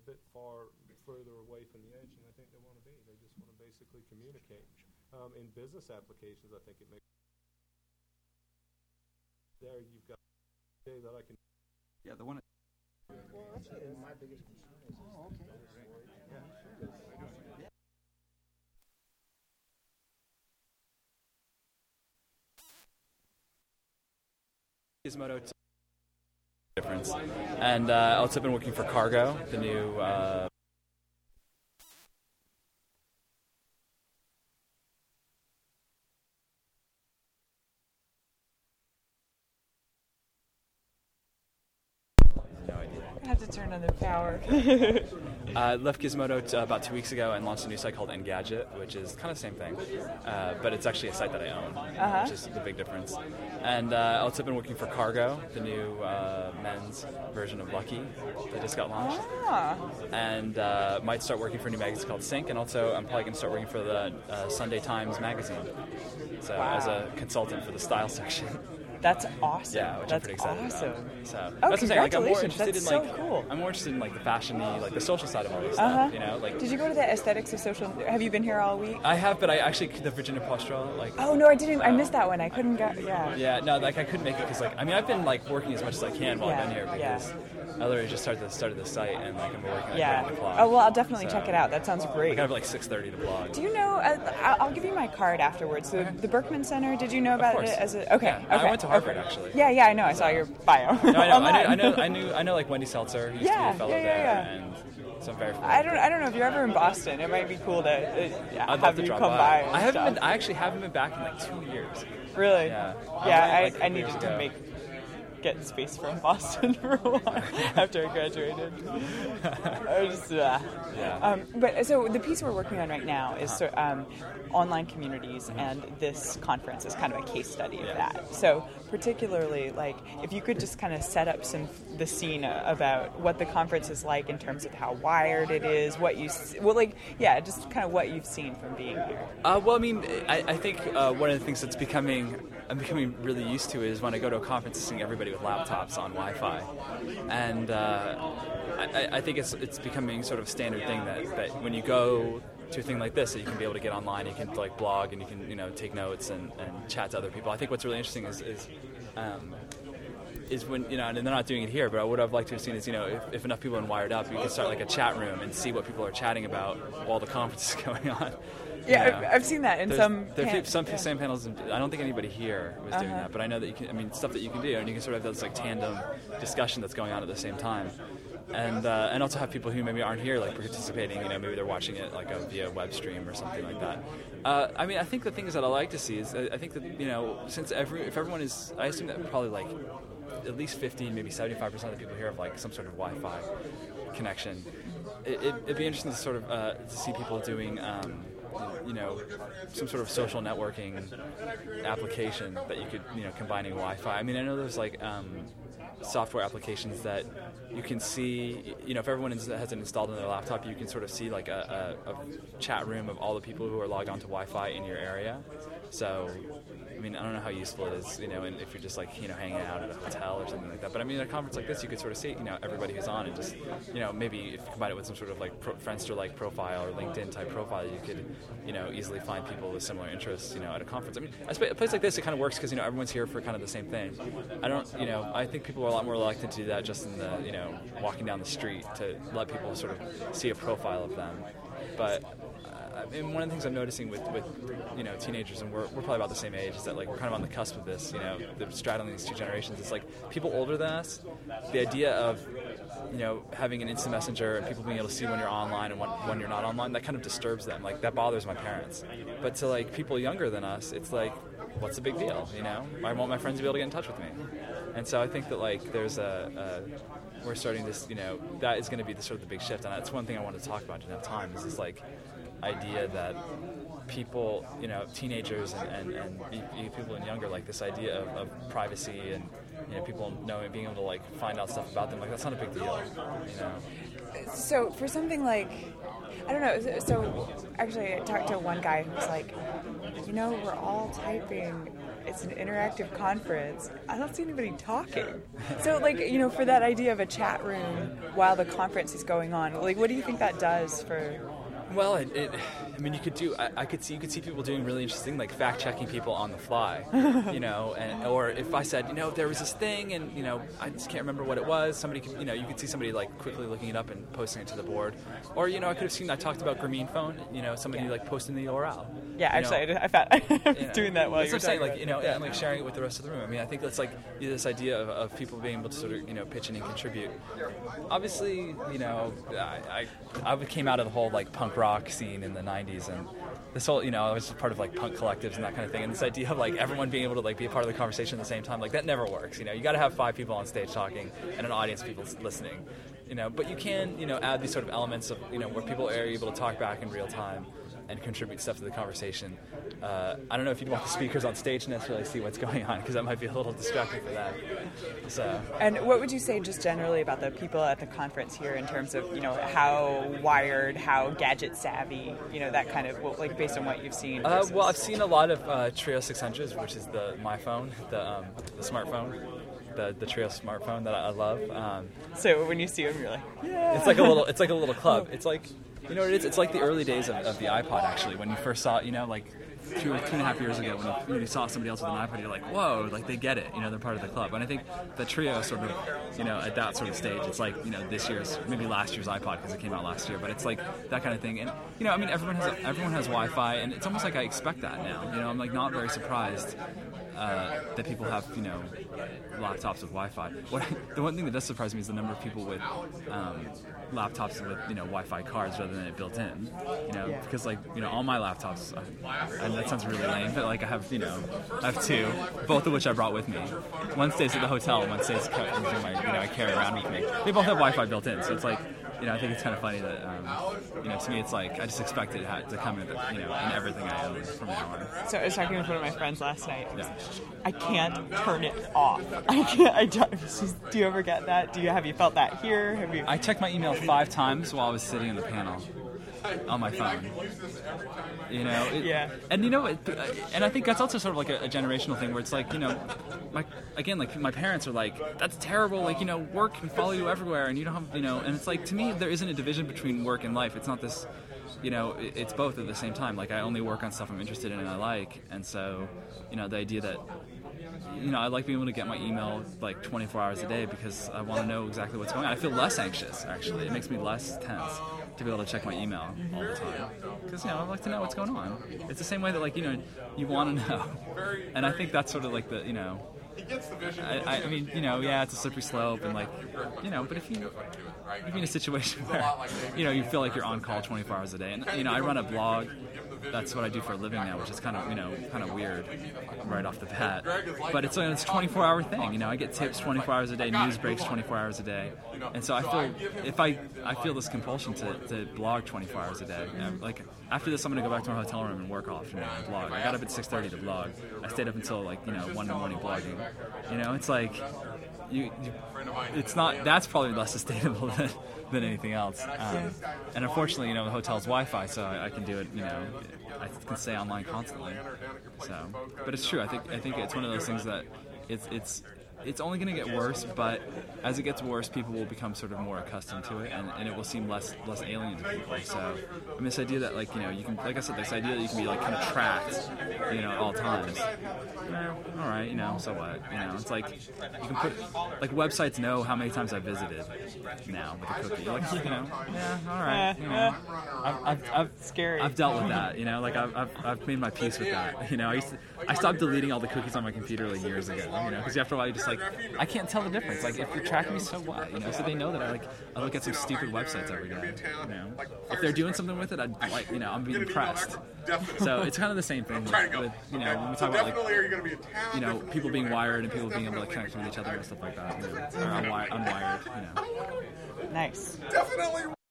bit further away from the edge than I think they want to be. They just want to basically communicate. In business applications, I think it makes there you've got that I can. Yeah, the one. Well, actually, my biggest concern is Gizmodo difference, and also been working for Cargo, the new. I have to turn on the power. I left Gizmodo about 2 weeks ago and launched a new site called Engadget, which is kind of the same thing, but it's actually a site that I own, which is the big difference. And also been working for Cargo, the new men's version of Lucky that just got launched. And might start working for a new magazine called Sync, and also I'm probably going to start working for the Sunday Times magazine. So as a consultant for the style section. That's awesome. Yeah, which I'm pretty excited about. So that's what I'm saying. Like, I'm more interested that's in cool. I'm more interested in like the fashion-y, like the social side of all this stuff. You know, like. Did you go to the aesthetics of social? Have you been here all week? I have, but I actually the Virginia Postrel like. Oh no, I didn't. I missed that one. I couldn't go. Yeah. Yeah, no, like I couldn't make it because like I mean I've been like working as much as I can while I've been here because I literally just started the site and like I'm working like the clock. Oh well, I'll definitely check it out. That sounds great. I have like 6:30 to blog. Do you know? I'll give you my card afterwards. The Berkman Center. Did you know about it as a? Okay. Yeah. I went to Harvard actually. Yeah, I know. I saw your bio. No, I know like Wendy Seltzer who used to be a fellow there, and so I'm very familiar. I don't know if you're ever in Boston. It might be cool to I'd love to you drop come by. I actually haven't been back in like 2 years. Really? Yeah. I needed to get space from Boston for a while after I graduated. But so the piece we're working on right now is online communities, and this conference is kind of a case study of that. So particularly, like, if you could just kind of set up the scene about what the conference is like in terms of how wired it is, just kind of what you've seen from being here. Well, I mean, I think one of the things that's I'm becoming really used to is when I go to a conference, seeing everybody with laptops on Wi-Fi, and I think it's becoming sort of a standard thing that when you go to a thing like this, that you can be able to get online, you can like blog, and you can take notes and chat to other people. I think what's really interesting is when and they're not doing it here, but what I'd like to have seen is if enough people are wired up, you can start like a chat room and see what people are chatting about while the conference is going on. Yeah, I've seen that in some panels. I don't think anybody here was doing that, but I know that you can. I mean, stuff that you can do, and you can sort of have this like tandem discussion that's going on at the same time, and also have people who maybe aren't here like participating. Maybe they're watching it like via web stream or something like that. I mean, I think the things that I like to see is I think that since if everyone is, I assume that probably like at least 50, maybe 75% of the people here have like some sort of Wi-Fi connection. It'd be interesting to sort of to see people doing. Some sort of social networking application that you could, combining Wi-Fi. I mean, I know there's like software applications that you can see, if everyone has it installed on their laptop, you can sort of see like a chat room of all the people who are logged onto Wi-Fi in your area. So, I mean, I don't know how useful it is, and if you're just like, hanging out at a hotel or something like that. But I mean, at a conference like this, you could sort of see, everybody who's on and just, maybe if you combine it with some sort of like Friendster-like profile or LinkedIn-type profile, you could, easily find people with similar interests, at a conference. I mean, a place like this, it kind of works because, everyone's here for kind of the same thing. I think people are a lot more reluctant to do that just in the, walking down the street to let people sort of see a profile of them. But I mean, one of the things I'm noticing with teenagers, and we're probably about the same age, is that like we're kind of on the cusp of this, the straddling these two generations. It's like people older than us, the idea of having an instant messenger and people being able to see when you're online and when you're not online, that kind of disturbs them. Like that bothers my parents. But to like people younger than us, it's like, what's the big deal? I want my friends to be able to get in touch with me. And so I think that like there's we're starting this, that is going to be the sort of the big shift. And that's one thing I want to talk about. I didn't have time. Is this like idea that people, teenagers and people in younger, like this idea of privacy and people being able to like find out stuff about them, like that's not a big deal. So for something like, I don't know. So actually, I talked to one guy who was like, we're all typing. it's an interactive conference, I don't see anybody talking. So, like, for that idea of a chat room while the conference is going on, like, what do you think that does for... Well, I mean, you could see people doing really interesting, like fact-checking people on the fly, or if I said, there was this thing, and I just can't remember what it was. Somebody could, you could see somebody like quickly looking it up and posting it to the board, or I talked about Grameen Phone, somebody like posting the URL. Yeah, actually, I found I was doing that while you were talking. Like, and like sharing it with the rest of the room. I mean, I think that's like this idea of people being able to sort of pitch in and contribute. Obviously, I came out of the whole like punk rock scene in the 90s, and this whole, I was just part of like punk collectives and that kind of thing, and this idea of like everyone being able to like be a part of the conversation at the same time, like that never works. You got to have 5 people on stage talking and an audience of people listening. But you can, add these sort of elements of, where people are able to talk back in real time and contribute stuff to the conversation. I don't know if you'd want the speakers on stage to necessarily see what's going on, because that might be a little distracting for them. So. And what would you say just generally about the people at the conference here in terms of, how wired, how gadget savvy, that kind of, like based on what you've seen? Well, I've seen a lot of Trio 600s, which is my phone, the smartphone. The Trio smartphone that I love. So when you see them, you're like, yeah. It's like a little club. It's like, what it is? It's like the early days of the iPod, actually, when you first saw it, like 2.5 years ago, when you saw somebody else with an iPod, you're like, whoa, like they get it, they're part of the club. And I think the Trio sort of, at that sort of stage, it's like, this year's, maybe last year's iPod because it came out last year, but it's like that kind of thing. And, I mean, everyone has Wi-Fi, and it's almost like I expect that now. I'm like not very surprised that people have, laptops with Wi-Fi. The one thing that does surprise me is the number of people with laptops with, Wi-Fi cards rather than it built in. Because like, all my laptops, and that sounds really lame, but like I have 2, both of which I brought with me. One stays at the hotel, and one stays I carry around with me. They both have Wi-Fi built in, so it's like, I think it's kind of funny that, to me, it's like I just expect it to come in, in everything I own from now on. So I was talking with one of my friends last night. Yeah. I can't turn it off. I don't. Do you ever get that? Have you felt that here? Have you? I checked my email 5 times while I was sitting in the panel on my phone. Yeah. And and I think that's also sort of like a generational thing where it's like, my parents are like, that's terrible, like, work can follow you everywhere, and you don't have, and it's like, to me, there isn't a division between work and life. It's not this, it's both at the same time. Like, I only work on stuff I'm interested in and I like, and so, the idea that, I like being able to get my email like 24 hours a day because I want to know exactly what's going on. I feel less anxious, actually. It makes me less tense to be able to check my email all the time. Because, I like to know what's going on. It's the same way that, like, you want to know. And I think that's sort of like the, I mean, it's a slippery slope, and like, but if you're in a situation where, you feel like you're on call 24 hours a day, and, I run a blog. That's what I do for a living now, which is kind of weird right off the bat. But it's a 24-hour thing. I get tips 24 hours a day, news breaks 24 hours a day, and so I feel this compulsion to blog 24 hours a day. Like after this, I'm gonna go back to my hotel room and work all afternoon and blog. I got up at 6:30 to blog. I stayed up until 1 in the morning blogging. It's like it's not. That's probably less sustainable than anything else. And unfortunately, the hotel's Wi-Fi, so I can do it. I can stay online constantly. So, but it's true. I think it's one of those things that it's only going to get worse, but as it gets worse, people will become sort of more accustomed to it, and it will seem less alien to people. So, I mean, this idea that you can, like I said, this idea that you can be kind of tracked, at all times. All right, so what? It's like you can put websites know how many times I visited now with a cookie. Yeah, all right. I've scary. I've dealt with that. I've made my peace with that. I stopped deleting all the cookies on my computer years ago. Because after a while you just I can't tell the difference. Like if you're tracking me, so what? So they know that I look at some stupid websites every day. If they're doing something with it, I'm being impressed. So it's kind of the same thing with when we talk about people being wired and people being able to connect with each other and stuff like that. Or unwired. Nice. Definitely.